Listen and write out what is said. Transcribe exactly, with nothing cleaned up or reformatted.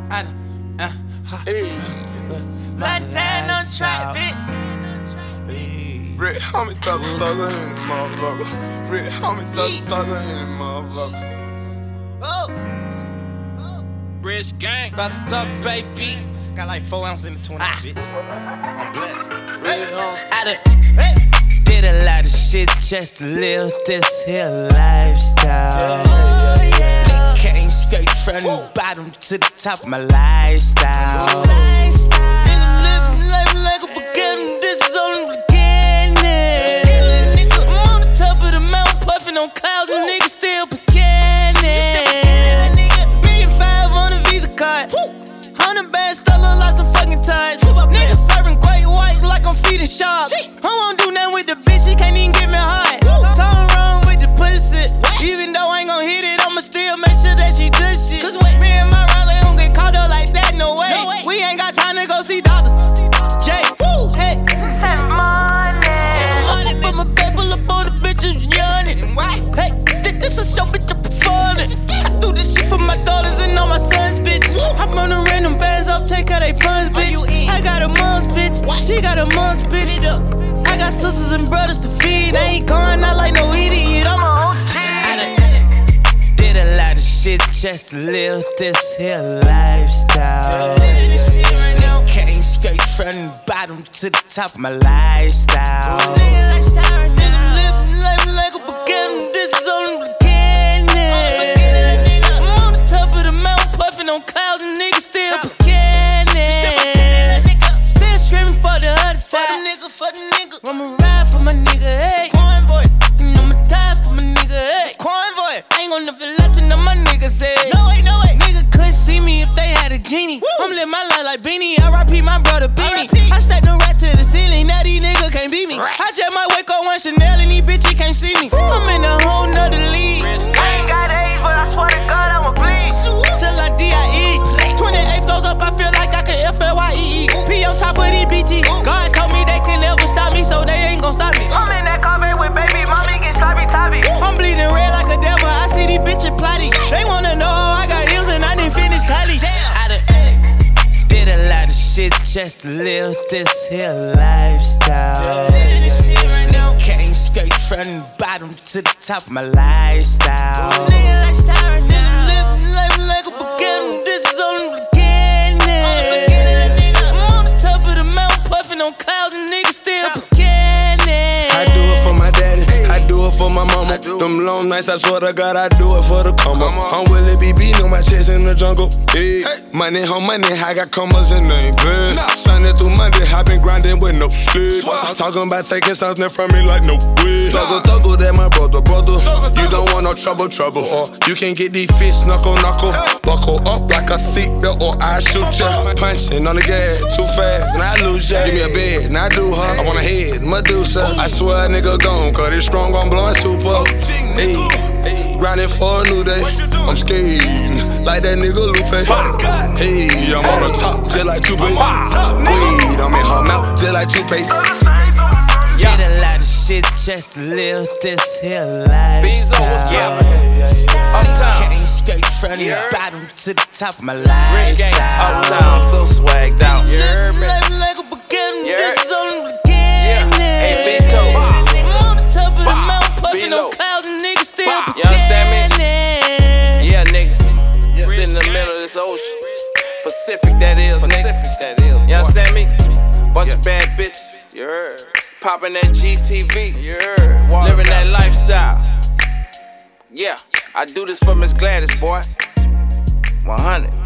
I done, uh, Hey, Montana on track, bitch. Red homie thugger thugger in the motherfucker. Red homie thugger thugger in the motherfucker. Oh, Rich gang. fucked up, baby. Got like four ounces in the twenty, Ah. bitch. I'm glad. Red homie. I done did a lot of shit just to live this here lifestyle. Nigga came straight from the bottom to the top of my lifestyle. Nigga living life like a beginning, this is only the beginning. Nigga, I'm on the top of the mountain puffing on clouds and niggas still beginning. Million five on a Visa card. Hundred bands still look like some fucking ties. Nigga serving great white like I'm feeding sharks. I won't do nothing with the bitch, she can't even get me hard. Something wrong with the pussy. Even though I ain't gon' hit it, I'ma still make sure that she does shit. Me and my rounds ain't gon' get caught up like that, no way. We ain't got time to go see doctors. Jay, hey, send money. I put my bed, pull up on the bitches yawning. Hey, this a show, bitch, I'm performing. I do this shit for my daughters and all my sons, bitch. I run the random bands up, take her they funds, bitch. I got a mom's bitch, she got a mom's bitch. I got sisters and brothers to feed. I ain't going out like no idiot, I'm a O G. I done did a lot of shit just to live this here lifestyle. Nigga came straight from the bottom to the top of my lifestyle. Nigga living life like a beginning, this is only the beginning. I'm on the top of the mountain puffing on clouds and niggas still beginning. Still screaming for the other side. For the nigga, for the nigga. I'ma ride for my nigga, hey. Convoy. And I'ma die for my nigga, hey. Convoy. I ain't gon' never let you know my niggas, hey. No way, no way. Nigga couldn't see me if they had a genie. Woo. I'm living my life like Beanie. R I P my brother Beanie. I stacked the rat to the ceiling, now these niggas can't beat me. I just might wake up one Chanel and these bitches can't see me. I'm in a whole nother league. I ain't got age, but I swear to God I'ma bleed. Till I D I E. twenty-eight flows up, I feel like I can F L Y E E. P on top of these bitches. God told me they can never stop me, so they ain't gon' stop me. I'm in that carpet with baby, mommy get sloppy toppy. I'm bleeding red like a devil, I see these bitches plotting. They wanna know how I got M's and I didn't finish college. I done did a lot of shit just to live this here lifestyle. Nigga came straight from the bottom to the top of my lifestyle. Nigga living life like a beginning, this is only the beginning. I'm on the top of the mountain puffing on clouds and niggas still beginning. I do it for my daddy, I do it for my mama. Them long nights, I swear to God, I do it for the combo. I'm Willie B B, know my chest in the jungle. Hey, money on money, I got commas and they ain't play. Sunday through Monday, I been grinding with no sleep. Talking about taking something from me like no way. Thuggle, thuggle, that my brother, brother. You don't want no trouble, trouble. Or you can get these fish knuckle, knuckle. Buckle up like a seatbelt or I shoot ya. Punching on the gas, too fast, and I lose ya. Give me a bed, and I do her. I want a head, Medusa. I swear a nigga gone, cause it's strong on blowing super. Hey, grinding for a new day. I'm skating like that nigga Lupe. Hey, I'm on the top just like two baby. Weed, I'm in her mouth just like toothpaste. Did a lot of shit just to live this here lifestyle. Nigga came straight from the bottom to the top of my lifestyle. Uptown, so swagged out. Living life like a beginning, this is only the beginning. Hey, Vito. I'm on the top of the mountain puffing on clouds and niggas still beginning. You understand me? Yeah, nigga. Sit in the middle of this ocean. Pacific, that is, nigga. You understand me? Bunch of bad bitches. You heard. Popping that G T V. You heard. Living that lifestyle. Yeah, I do this for Miss Gladys, boy. one hundred.